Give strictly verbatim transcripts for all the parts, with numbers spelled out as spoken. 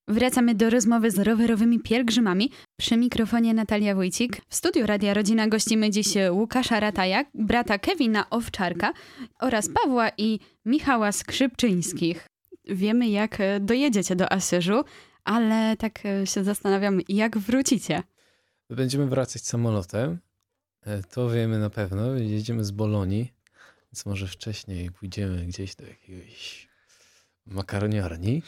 Wracamy do rozmowy z rowerowymi pielgrzymami. Przy mikrofonie Natalia Wójcik. W studiu Radia Rodzina gościmy dziś Łukasza Rataja, brata Kevina Owczarka oraz Pawła i Michała Skrzypczyńskich. Wiemy, jak dojedziecie do Asyżu, ale tak się zastanawiam, jak wrócicie. Będziemy wracać samolotem. To wiemy na pewno. Jedziemy z Bolonii, więc może wcześniej pójdziemy gdzieś do jakiejś makaroniarni.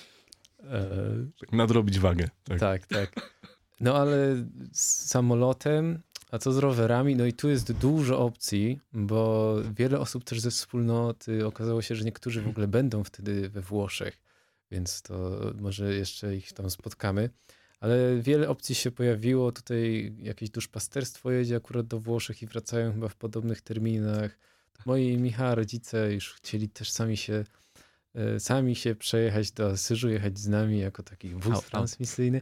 Tak nadrobić wagę. Tak. tak, tak. No ale z samolotem, a co z rowerami? No i tu jest dużo opcji, bo wiele osób też ze wspólnoty okazało się, że niektórzy w ogóle będą wtedy we Włoszech, więc to może jeszcze ich tam spotkamy. Ale wiele opcji się pojawiło. Tutaj jakieś duszpasterstwo jedzie akurat do Włoszech i wracają chyba w podobnych terminach. Moi i Michała rodzice już chcieli też sami się sami się przejechać do Asyżu, jechać z nami jako taki wóz oh, transmisyjny,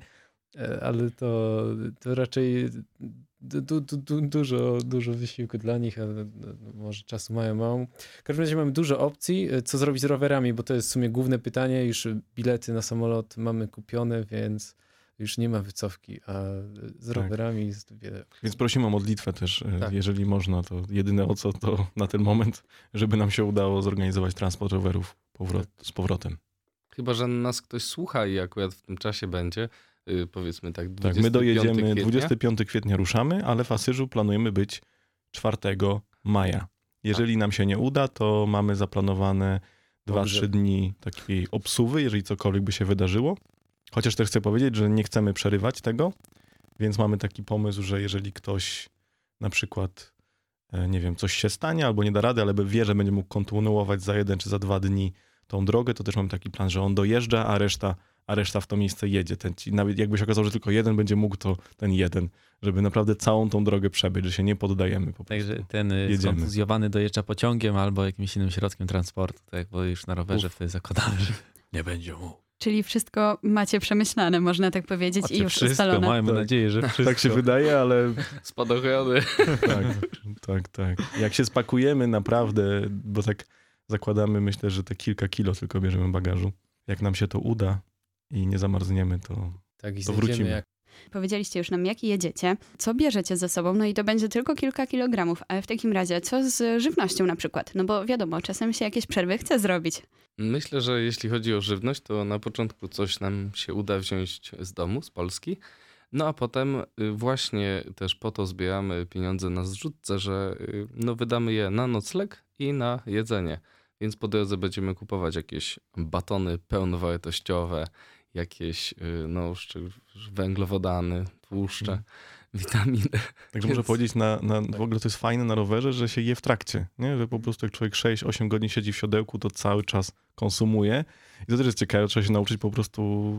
ale to, to raczej du, du, du, dużo, dużo wysiłku dla nich, ale może czasu mają mało. W każdym razie mamy dużo opcji, co zrobić z rowerami, bo to jest w sumie główne pytanie. Już bilety na samolot mamy kupione, więc już nie ma wycofki, a z tak. rowerami jest wiele. Więc prosimy o modlitwę też, tak. jeżeli można, to jedyne o co to na ten moment, żeby nam się udało zorganizować transport rowerów powrot, z powrotem. Chyba, że nas ktoś słucha i akurat w tym czasie będzie, yy, powiedzmy tak, dwudziestego piątego Tak, my dojedziemy, kwietnia. dwudziestego piątego kwietnia ruszamy, ale w Asyżu planujemy być czwartego maja. Jeżeli a. nam się nie uda, to mamy zaplanowane dwa trzy dni takiej obsuwy, jeżeli cokolwiek by się wydarzyło. Chociaż też chcę powiedzieć, że nie chcemy przerywać tego, więc mamy taki pomysł, że jeżeli ktoś na przykład, nie wiem, coś się stanie albo nie da rady, ale wie, że będzie mógł kontynuować za jeden czy za dwa dni tą drogę, to też mamy taki plan, że on dojeżdża, a reszta, a reszta w to miejsce jedzie. Ten ci, nawet jakby się okazało, że tylko jeden będzie mógł, to ten jeden, żeby naprawdę całą tą drogę przebyć, że się nie poddajemy po prostu. Także ten skontuzjowany dojeżdża pociągiem albo jakimś innym środkiem transportu, tak, bo już na rowerze Uf. wtedy zakładamy, że nie będzie mógł. Czyli wszystko macie przemyślane, można tak powiedzieć, macie i już wszystko, ustalone. Mamy tak. nadzieję, że wszystko. Tak się wydaje, ale... Spadochrony. Tak, tak, tak. Jak się spakujemy naprawdę, bo tak zakładamy, myślę, że te kilka kilo tylko bierzemy bagażu. Jak nam się to uda i nie zamarzniemy, to, tak, i to wrócimy. Jak... Powiedzieliście już nam, jak jedziecie, co bierzecie ze sobą, no i to będzie tylko kilka kilogramów, ale w takim razie co z żywnością na przykład? No bo wiadomo, czasem się jakieś przerwy chce zrobić. Myślę, że jeśli chodzi o żywność, to na początku coś nam się uda wziąć z domu, z Polski, no a potem właśnie też po to zbieramy pieniądze na zrzutce, że no wydamy je na nocleg i na jedzenie. Więc po drodze będziemy kupować jakieś batony pełnowartościowe, jakieś no, węglowodany, tłuszcze, mm. witaminy. Także Więc... muszę powiedzieć, na, na, w ogóle to jest fajne na rowerze, że się je w trakcie, nie? Że po prostu jak człowiek sześć osiem godzin siedzi w siodełku, to cały czas konsumuje. I to też jest ciekawe, trzeba się nauczyć po prostu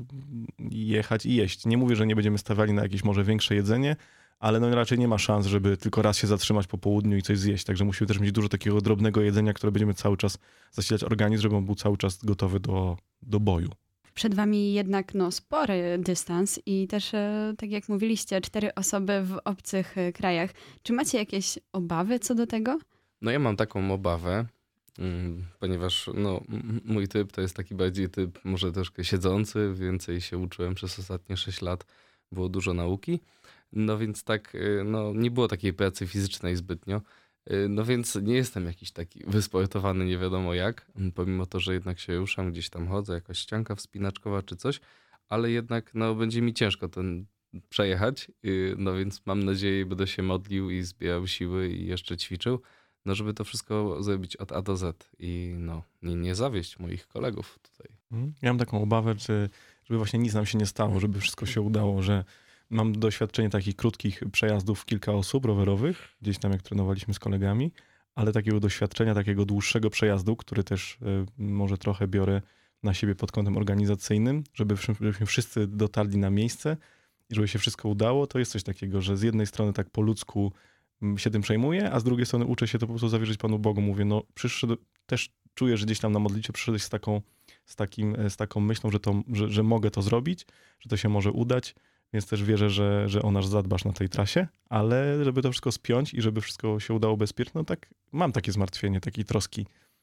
jechać i jeść. Nie mówię, że nie będziemy stawiali na jakieś może większe jedzenie, ale no raczej nie ma szans, żeby tylko raz się zatrzymać po południu i coś zjeść. Także musimy też mieć dużo takiego drobnego jedzenia, które będziemy cały czas zasilać organizm, żeby on był cały czas gotowy do, do boju. Przed wami jednak no, spory dystans i też, e, tak jak mówiliście, cztery osoby w obcych e, krajach. Czy macie jakieś obawy co do tego? No ja mam taką obawę, mm, ponieważ no, m- mój typ to jest taki bardziej typ może troszkę siedzący, więcej się uczyłem przez ostatnie sześć lat, było dużo nauki. No więc tak, no nie było takiej pracy fizycznej zbytnio. No więc nie jestem jakiś taki wysportowany, nie wiadomo jak, pomimo to, że jednak się ruszam, gdzieś tam chodzę, jakaś ścianka wspinaczkowa czy coś, ale jednak no będzie mi ciężko ten przejechać, no więc mam nadzieję, będę się modlił i zbierał siły i jeszcze ćwiczył, no żeby to wszystko zrobić od A do Z i no nie, nie zawieść moich kolegów tutaj. Ja mam taką obawę, czy, żeby właśnie nic nam się nie stało, żeby wszystko się udało, że mam doświadczenie takich krótkich przejazdów kilka osób rowerowych, gdzieś tam jak trenowaliśmy z kolegami, ale takiego doświadczenia, takiego dłuższego przejazdu, który też y, może trochę biorę na siebie pod kątem organizacyjnym, żeby, żebyśmy wszyscy dotarli na miejsce i żeby się wszystko udało, to jest coś takiego, że z jednej strony tak po ludzku się tym przejmuję, a z drugiej strony uczę się to po prostu zawierzyć Panu Bogu. Mówię, no przyszedł, też czuję, że gdzieś tam na modlitwie przyszedłeś z taką, z takim, z taką myślą, że, to, że, że mogę to zrobić, że to się może udać. Więc też wierzę, że, że o nas zadbasz na tej trasie, ale żeby to wszystko spiąć i żeby wszystko się udało bezpiecznie, no tak mam takie zmartwienie, takiej troski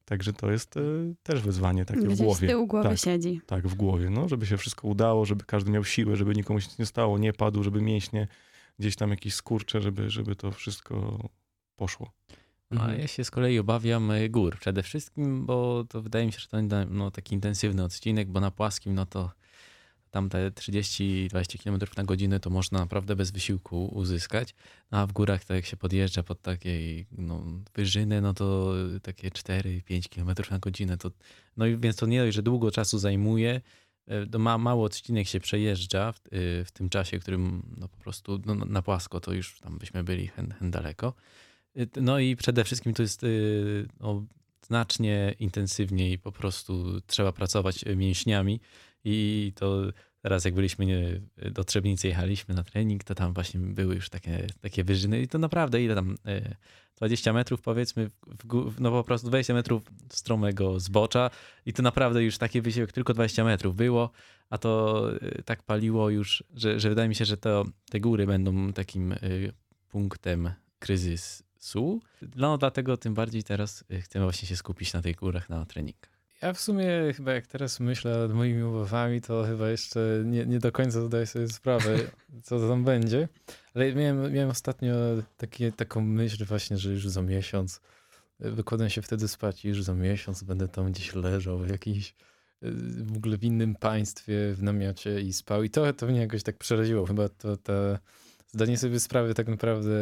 Także to jest y, też wyzwanie takie Gdzieś w głowie. z tyłu głowy tak, siedzi. tak, w głowie, no, żeby się wszystko udało, żeby każdy miał siłę, żeby nikomu się nic nie stało, nie padł, żeby mięśnie gdzieś tam jakieś skurcze, żeby, żeby to wszystko poszło. No, a ja się z kolei obawiam y, gór przede wszystkim, bo to wydaje mi się, że to no, taki intensywny odcinek, bo na płaskim no to tam te trzydzieści dwadzieścia kilometrów na godzinę to można naprawdę bez wysiłku uzyskać. No a w górach to jak się podjeżdża pod takiej no, wyżyny, no to takie cztery pięć kilometrów na godzinę. To, no i więc to nie dość, że długo czasu zajmuje, to ma, mało odcinek się przejeżdża w, w tym czasie, którym no, po prostu no, na płasko to już tam byśmy byli hen, hen daleko. No i przede wszystkim to jest no, znacznie intensywniej, po prostu trzeba pracować mięśniami i to teraz jak byliśmy nie, do Trzebnicy jechaliśmy na trening, to tam właśnie były już takie, takie wyżyny i to naprawdę ile tam dwadzieścia metrów powiedzmy, w, w, no po prostu dwadzieścia metrów stromego zbocza i to naprawdę już taki wysiłek tylko dwadzieścia metrów było, a to tak paliło już, że, że wydaje mi się, że to, te góry będą takim punktem kryzysu. No dlatego tym bardziej teraz chcemy właśnie się skupić na tych górach, na treningach. Ja w sumie chyba jak teraz myślę nad moimi obawami, to chyba jeszcze nie, nie do końca zdaję sobie sprawę, co tam będzie. Ale miałem, miałem ostatnio takie, taką myśl właśnie, że już za miesiąc wykładam się wtedy spać i już za miesiąc będę tam gdzieś leżał w jakimś w ogóle w innym państwie, w namiocie i spał. I to, to mnie jakoś tak przeraziło. Chyba to, to zdanie sobie sprawy tak naprawdę,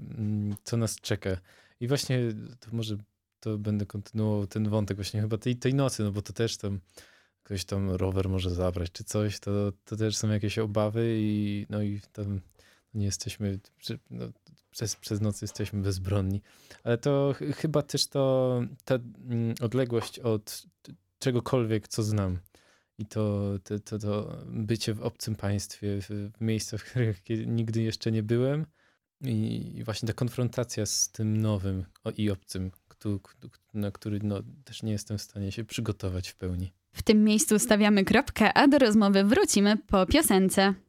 co nas czeka. I właśnie to może to będę kontynuował ten wątek właśnie chyba tej, tej nocy, no bo to też tam ktoś tam rower może zabrać czy coś, to, to też są jakieś obawy i no i tam nie jesteśmy, no, przez, przez noc jesteśmy bezbronni. Ale to ch- chyba też to ta mm, odległość od czegokolwiek, co znam i to, to, to, to bycie w obcym państwie, w, w miejscach, w których nigdy jeszcze nie byłem i, i właśnie ta konfrontacja z tym nowym i obcym, na który no, też nie jestem w stanie się przygotować w pełni. W tym miejscu stawiamy kropkę, a do rozmowy wrócimy po piosence.